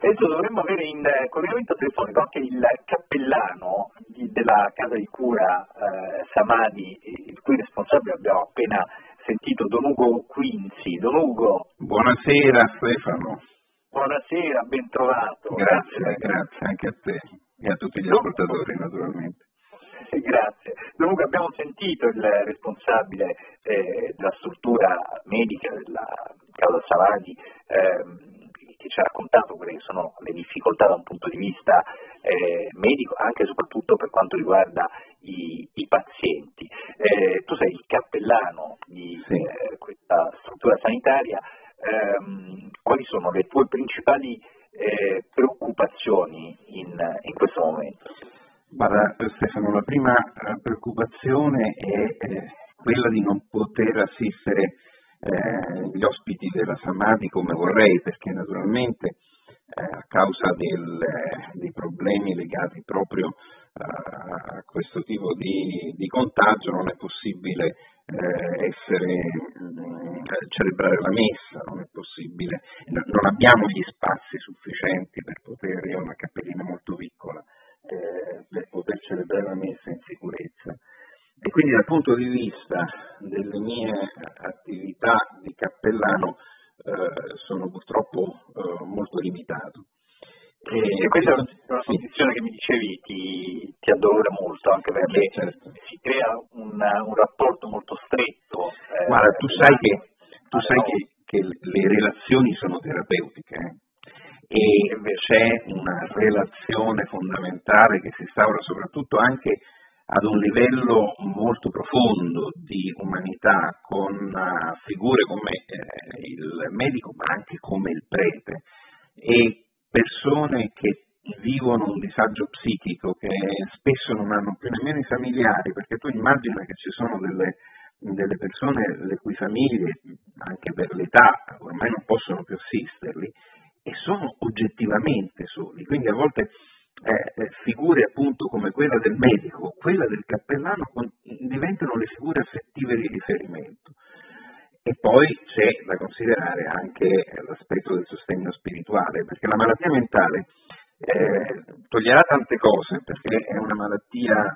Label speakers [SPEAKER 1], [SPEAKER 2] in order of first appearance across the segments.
[SPEAKER 1] Adesso dovremmo avere in collegamento telefonico anche il cappellano della casa di cura Samadhi, il cui responsabile abbiamo appena sentito, Don Ugo Quinzi. Don Ugo.
[SPEAKER 2] Buonasera Stefano.
[SPEAKER 1] Buonasera, ben trovato.
[SPEAKER 2] Grazie anche a te e a tutti gli ascoltatori naturalmente.
[SPEAKER 1] Grazie. Dunque abbiamo sentito il responsabile della struttura medica della casa Samadhi che ci ha raccontato quelle che sono le difficoltà da un punto di vista medico, anche e soprattutto per quanto riguarda i pazienti. Tu sei il cappellano di questa struttura sanitaria. Quali sono le tue principali preoccupazioni in questo momento?
[SPEAKER 2] Guarda Stefano, la prima preoccupazione è quella di non poter assistere gli ospiti della Samadhi come vorrei, perché naturalmente a causa dei problemi legati proprio a questo tipo di contagio non è possibile celebrare la messa, non è possibile, non abbiamo gli spazi sufficienti per poter, io ho una cappellina molto piccola, per poter celebrare la messa in sicurezza. E quindi dal punto di vista delle mie attività di cappellano sono purtroppo molto limitato.
[SPEAKER 1] E questa è una condizione che mi dicevi ti addolora molto, anche perché si crea un rapporto molto stretto.
[SPEAKER 2] Guarda, tu sai che le relazioni sono terapeutiche, e c'è una relazione fondamentale che si instaura soprattutto anche ad un livello molto profondo di umanità con figure come il medico ma anche come il prete e persone che vivono un disagio psichico che spesso non hanno più nemmeno i familiari, perché tu immagina che ci sono delle persone le cui famiglie anche per l'età ormai non possono più assisterli e sono oggettivamente soli, quindi a volte figure appunto come quella del medico, quella del cappellano diventano le figure affettive di riferimento. E poi c'è da considerare anche l'aspetto del sostegno spirituale, perché la malattia mentale toglierà tante cose, perché è una malattia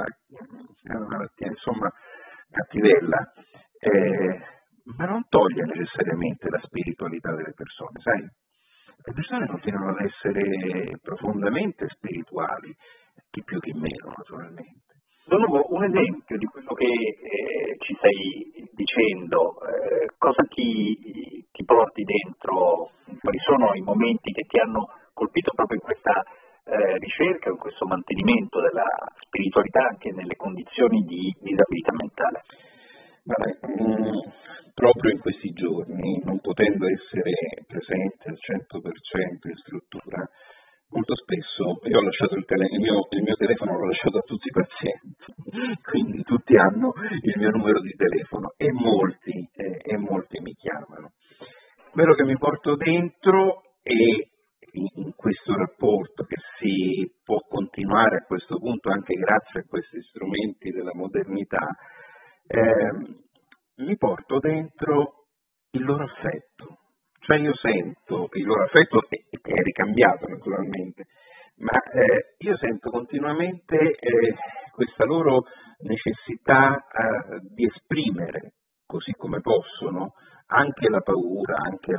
[SPEAKER 2] insomma cattivella, ma non toglie necessariamente la spiritualità delle persone, sai? Le persone continuano ad essere profondamente spirituali, chi più chi meno naturalmente.
[SPEAKER 1] Dono un esempio di quello che ci stai dicendo, cosa ti porti dentro, quali sono i momenti che ti hanno colpito proprio in questa ricerca, in questo mantenimento della spiritualità anche nelle condizioni di disabilità mentale?
[SPEAKER 2] Proprio in questi giorni, non potendo essere presente al 100% in struttura, molto spesso io ho lasciato il mio telefono l'ho lasciato a tutti i pazienti, quindi tutti hanno il mio numero di telefono e molti mi chiamano. Quello che mi porto dentro è in questo rapporto che si può continuare a questo punto anche grazie a questi strumenti della modernità, mi porto dentro il loro affetto. Cioè io sento il loro affetto che è ricambiato naturalmente, ma io sento continuamente questa loro necessità di esprimere, così come possono, anche la paura, anche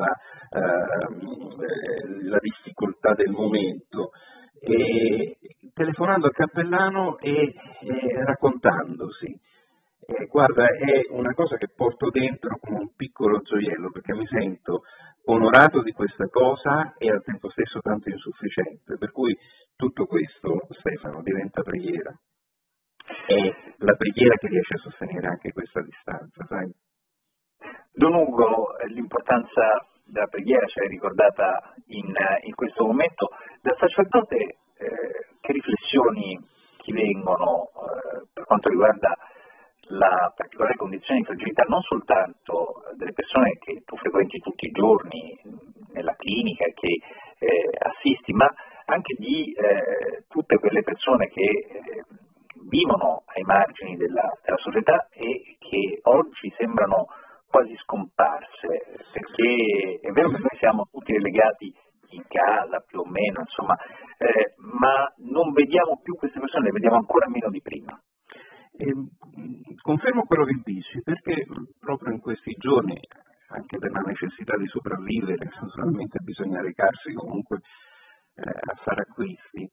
[SPEAKER 2] la difficoltà del momento, e telefonando al cappellano e raccontandosi. Guarda, è una cosa che porto dentro come un piccolo gioiello, perché mi sento onorato di questa cosa e al tempo stesso tanto insufficiente, per cui tutto questo, Stefano, diventa preghiera. È la preghiera che riesce a sostenere anche questa distanza, sai?
[SPEAKER 1] Don Ugo, l'importanza della preghiera ce l'hai ricordata in questo momento. Da sacerdote, che riflessioni ti vengono per quanto riguarda la particolare condizione di fragilità non soltanto delle persone che tu frequenti tutti i giorni nella clinica e che assisti, ma anche di tutte quelle persone che vivono ai margini della società e che oggi sembrano quasi scomparse, perché è vero che noi siamo tutti relegati in casa più o meno, insomma, ma non vediamo più queste persone, le vediamo ancora meno di prima.
[SPEAKER 2] Confermo quello che dici, perché proprio in questi giorni, anche per la necessità di sopravvivere, naturalmente bisogna recarsi comunque a fare acquisti.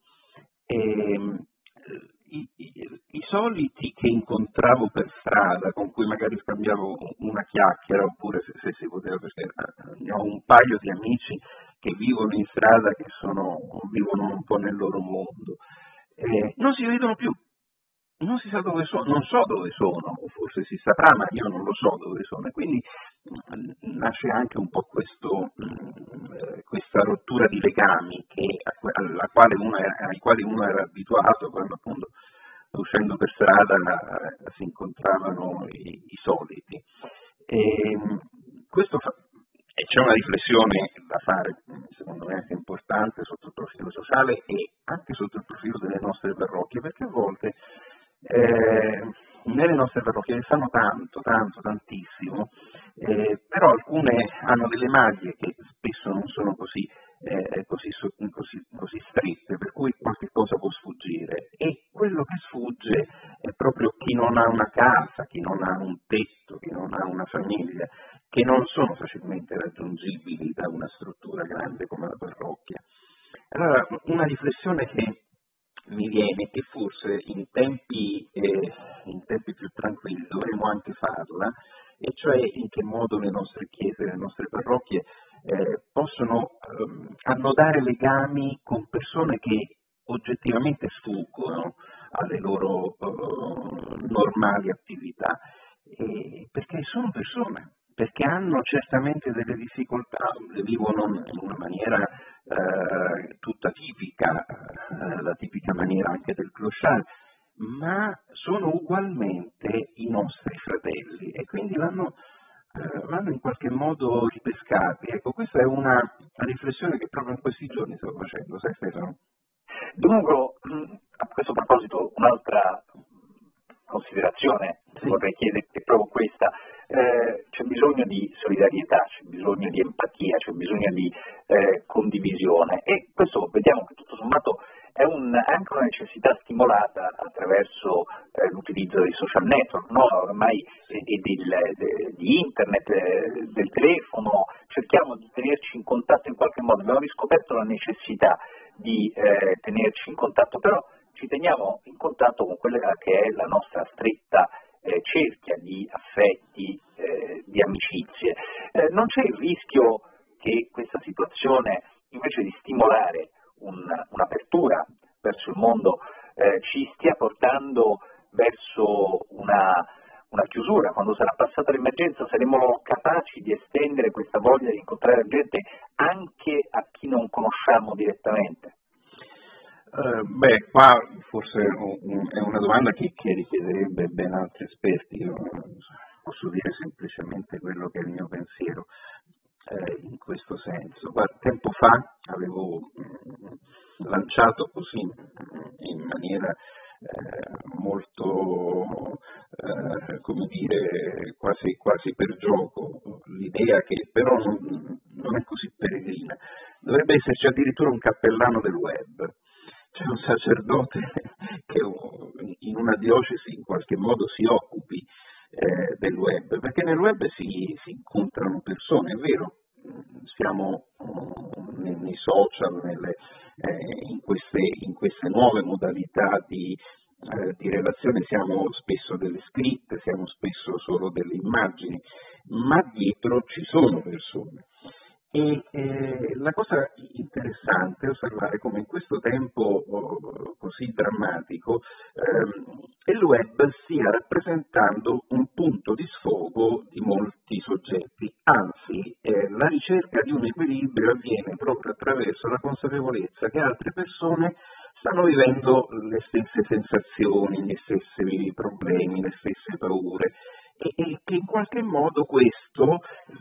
[SPEAKER 2] I soliti che incontravo per strada, con cui magari scambiavo una chiacchiera, oppure se si poteva, perché ho un paio di amici che vivono in strada, che vivono un po' nel loro mondo, non si vedono più. Non si sa dove sono, non so dove sono, o forse si saprà, ma io non lo so dove sono, e quindi nasce anche un po' questa rottura di legami ai quali uno era abituato quando appunto uscendo per strada si incontravano i soliti. E c'è una riflessione da fare, secondo me anche importante, sotto il profilo sociale e anche sotto il profilo delle nostre parrocchie, perché a volte nelle nostre parrocchie fanno tantissimo, però alcune hanno delle maglie che spesso non sono così strette, per cui qualche cosa può sfuggire, e quello che sfugge è proprio chi non ha una casa, chi non ha un tetto, chi non ha una famiglia, che non sono facilmente raggiungibili da una struttura grande come la parrocchia. Allora, una riflessione che mi viene che forse in tempi più tranquilli dovremmo anche farla, e cioè in che modo le nostre chiese, le nostre parrocchie possono annodare legami con persone che oggettivamente sfuggono alle loro normali attività, perché sono persone, perché hanno certamente delle difficoltà, le vivono in una maniera tutta tipica, la tipica maniera anche del clochard, ma sono ugualmente i nostri fratelli e quindi vanno in qualche modo ripescati. Ecco, questa è una riflessione che proprio in questi giorni sto facendo, sai Stefano?
[SPEAKER 1] Dunque, a questo proposito, un'altra considerazione vorrei chiederti è proprio questa. C'è bisogno di solidarietà, c'è bisogno di empatia, c'è bisogno di condivisione, e questo vediamo che tutto sommato è anche una necessità stimolata attraverso l'utilizzo dei social network, no? Ormai di internet, del telefono, cerchiamo di tenerci in contatto in qualche modo, abbiamo riscoperto la necessità di tenerci in contatto, però ci teniamo in contatto con quella che è la nostra stretta cerchia di affetti, di amicizie. Non c'è il rischio che questa situazione, invece di stimolare un'apertura verso il mondo, ci stia portando verso una chiusura? Quando sarà passata l'emergenza saremo capaci di estendere questa voglia di incontrare la gente anche a chi non conosciamo direttamente?
[SPEAKER 2] Qua forse è una domanda che richiederebbe ben altri esperti. Io posso dire semplicemente quello che è il mio pensiero in questo senso. Tempo fa avevo lanciato così in maniera molto, come dire, quasi per gioco, l'idea che però non è così peregrina. Dovrebbe esserci addirittura un cappellano del web. C'è un sacerdote che in una diocesi in qualche modo si occupi del web, perché nel web si incontrano persone, è vero, siamo nei social, in queste nuove modalità di relazione, siamo spesso delle scritte, siamo spesso solo delle immagini, ma dietro ci sono persone. E la cosa interessante è osservare come in questo tempo così drammatico il web stia rappresentando un punto di sfogo di molti soggetti, anzi la ricerca di un equilibrio avviene proprio attraverso la consapevolezza che altre persone stanno vivendo le stesse sensazioni, gli stessi problemi, le stesse paure, e che in qualche modo questo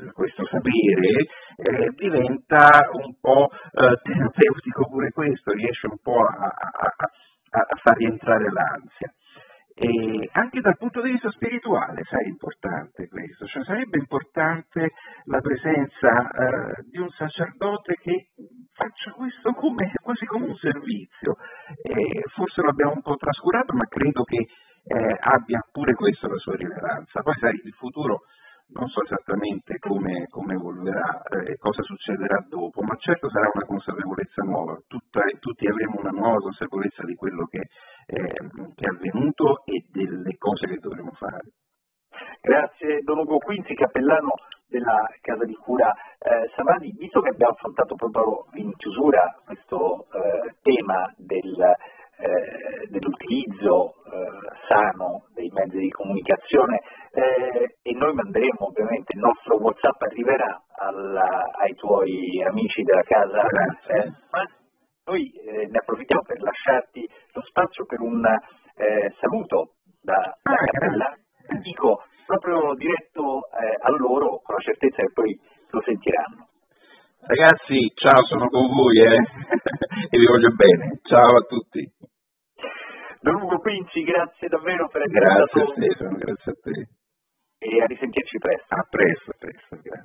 [SPEAKER 2] sapere diventa un po' terapeutico pure questo, riesce un po' a far rientrare l'ansia. E anche dal punto di vista spirituale, sai, è importante questo, cioè sarebbe importante la presenza di un sacerdote che faccia questo quasi come un servizio. Forse lo abbiamo un po' trascurato, ma credo che abbia pure questo la sua rilevanza. Poi sai, il futuro non so esattamente come evolverà, cosa succederà dopo, ma certo sarà una consapevolezza nuova, tutti avremo una nuova consapevolezza di quello che è avvenuto e delle cose che dovremo fare.
[SPEAKER 1] Grazie Don Ugo Quinzi, cappellano della Casa di Cura Savani. Visto che abbiamo affrontato proprio in chiusura questo tema dell'utilizzo sano dei mezzi di comunicazione, e noi manderemo ovviamente il nostro WhatsApp, arriverà ai tuoi amici della casa, ma noi ne approfittiamo per lasciarti lo spazio per un saluto da cappellano. Dico proprio diretto a loro, con la certezza che poi lo sentiranno.
[SPEAKER 2] Ragazzi, ciao, sono con voi e vi voglio bene. Ciao a tutti.
[SPEAKER 1] Don Ugo Quinzi, grazie davvero per essere
[SPEAKER 2] Grazie
[SPEAKER 1] stato.
[SPEAKER 2] Stefano, grazie a te.
[SPEAKER 1] E a risentirci presto.
[SPEAKER 2] A presto, grazie.